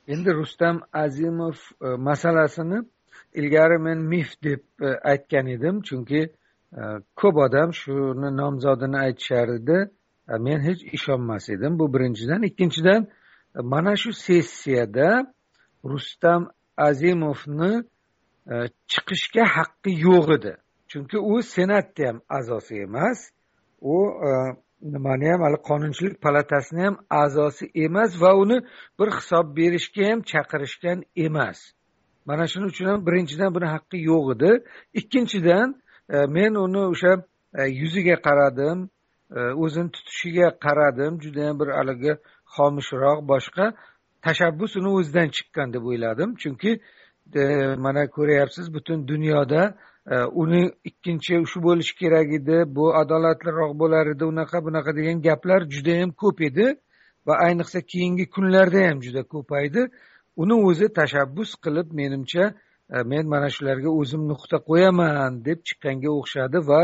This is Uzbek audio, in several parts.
Endi Rustam Azimov masalasini ilgari men mif deb aytgan edim, chunki ko'p odam shuni nomzodini aytishardi. Men hech ishonmas edim. Bu birinchidan. Ikkinchidan, mana shu sessiyada Rustam Azimovni chiqishga haqqi yo'q edi. Chunki u senatda ham a'zosi emas. U nimani ham hali qonunchilik palatasini ham a'zosi emas va uni bir hisob berishga ham chaqirishgan emas. Mana shuning uchun ham birinchidan buni haqqi yo'q edi. Ikkinchidan men uni o'sha yuziga qaradim, o'zini tutishiga qaradim, juda ham bir haligi xomushroq, boshqa tashabbus uni o'zidan chiqqan deb o'yladim. Chunki mana ko'ryapsiz, butun dunyoda uni ikkinchi shu bo'lishi kerak edi, bu adolatliroq bo'lar edi, unaqa bunaqa degan gaplar juda ham ko'p edi va ayniqsa keyingi kunlarda ham juda ko'paydi. Uni o'zi tashabbus qilib, menimcha men mana shularga o'zim nuqta qo'yaman deb chiqqanga o'xshadi va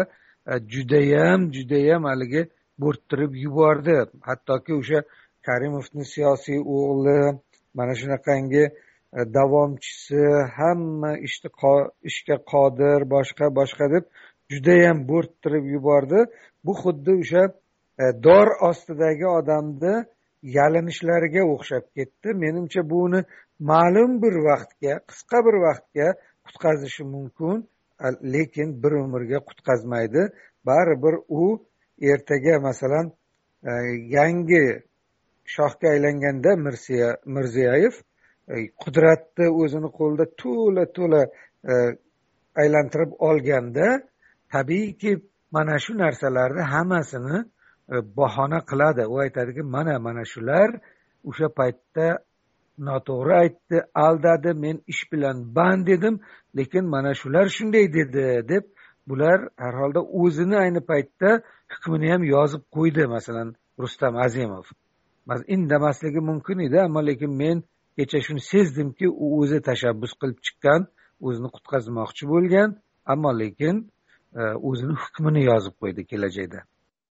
judayam haligi bo'rttirib yubordi. Hattoki o'sha Karimovning siyosiy o'g'li, mana shunaqangi davomchisi, hamma ishga qodir, boshqa deb judayam bo'rttirib yubordi. Bu xuddi o'sha dor ostidagi odamni yalinishlariga o'xshab ketdi. Menimcha bu uni ma'lum bir vaqtga, qisqa bir vaqtga qutqazishi mumkin, lekin bir umrga qutqazmaydi. Baribir u ertaga masalan yangi shohga aylanganda Mirziyoyev qudratni o'zini qo'lida to'la aylantirib olganda, tabiiyki mana shu narsalarni hammasini bahona qiladi. U aytadiki, mana shular o'sha paytda noto'g'ri aytdi, aldadi, men ish bilan band edim, lekin mana shular shunday dedi deb bular har holda o'zini ayni paytda hukmini ham yozib qo'ydi. Masalan, Rustam Azimov indamasligi mumkin edi, ammo lekin men kecha shuni sezdimki, u o'zi tashabbus qilib chiqqan, o'zini qutqazmoqchi bo'lgan, ammo lekin o'zini hukmini yozib qo'ydi kelajakda.